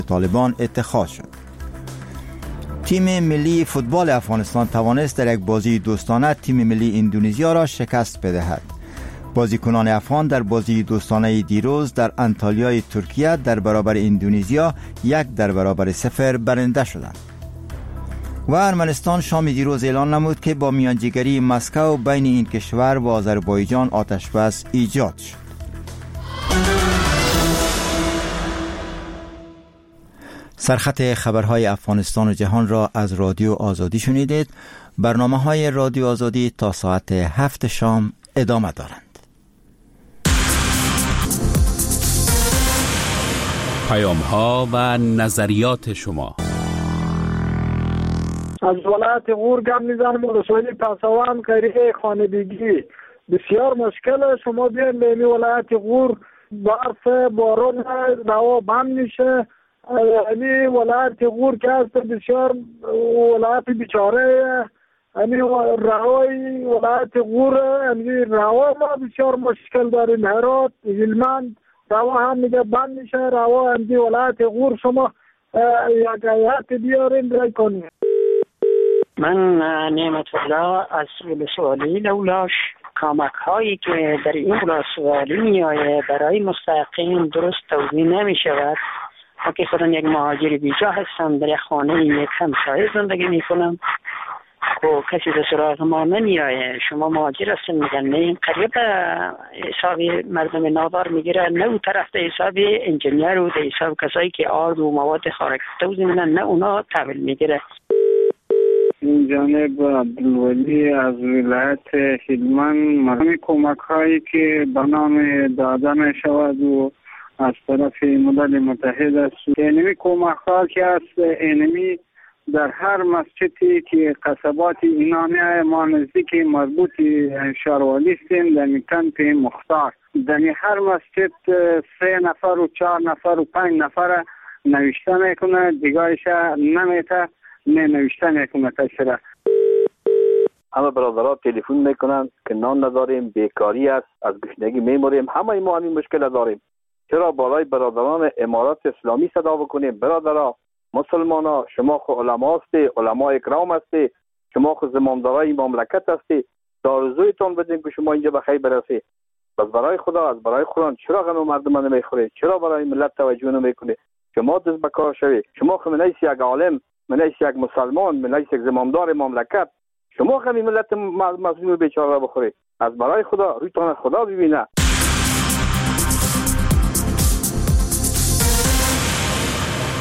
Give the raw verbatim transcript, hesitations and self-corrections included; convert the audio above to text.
طالبان اتخاذ شد. تیم ملی فوتبال افغانستان توانست در یک بازی دوستانه تیم ملی اندونزیا را شکست بدهد. بازیکنان افغان در بازی دوستانه دیروز در انتالیای ترکیه در برابر اندونزیا یک در برابر صفر برنده شدند. و ارمنستان شام دیروز اعلان نمود که با میانجیگری مسکو بین این کشور و آذربایجان آتش‌بس ایجاد شد. سرخط خبرهای افغانستان و جهان را از رادیو آزادی شنیدید. برنامه‌های رادیو آزادی تا ساعت هفت شام ادامه دارند. پیام‌ها و نظریات شما. از ولایت غور گپ میزنم. ولسوالی پسوان قریه خانگی بسیار مشکل. شما بیاین به این ولایت غور برف بارون روا بند میشه. یعنی ولایت غور که هست بسیار ولایت بیچاره. یعنی روای ولایت غور یعنی روا ما بسیار مشکل داریم. هرات هلمند روا هم میگه بند میشه. روا یعنی ولایت غور شما یک هیئت بیارین رای کنین. من نعمت الله از ولسوالی لولاش. کمک هایی که در این ولسوالی می آید برای مستحقین درست توزیع نمی شود. ما که خودم یک مهاجر بیجا هستم، در یک خانه یک همسایه زندگی می کنم و کسی به سراغ ما نمی آید. شما مهاجر هستین میگن نه، این قریب حساب مردم نادار میگیره، نه اون طرف در حساب انجینیر و در حساب کسایی که آرد و مواد خارج توزیع میدن، نه اونا تحویل میگیره. این جانب عبدالولی از ولایت هلمند، مردم کمک هایی که به نام داده می شود و از طرف ملل متحد است، اینمی کمک ها که است اینمی در هر مسجدی که قصبات اینا می ما نزدیک مربوط شاروالی هستیم در کمپ مختار، در هر مسجد سه نفر و چهار نفر و پنج نفر نوشته میکنه، دیگرش نمیته نه نوشته میکنه تشره. همه برادرها تلفن میکنن که نان نداریم، بیکاری است، از گشنگی میموریم، همه ما همین مشکل داریم. چرا بالای برادران امارات اسلامی صدا بکنیم؟ برادرها مسلمانا، شما خو علما هستی، علما اکرام هستی، شما خو زمامدارای مملکت هستی، آرزویتون بدین که شما اینجا به خیر برسید. بس برای خدا، از برای قرآن چرا غم مردم نمیخورید؟ چرا برای ملت توجه نمیکنید؟ شما دست به کار شوید. شما خو منیس یک عالم، منیس یک مسلمان، منیس یک زمامدار مملکت، شما غم ملت مظلوم بیچاره بخورید. از برای خدا رویتون از خدا ببینه.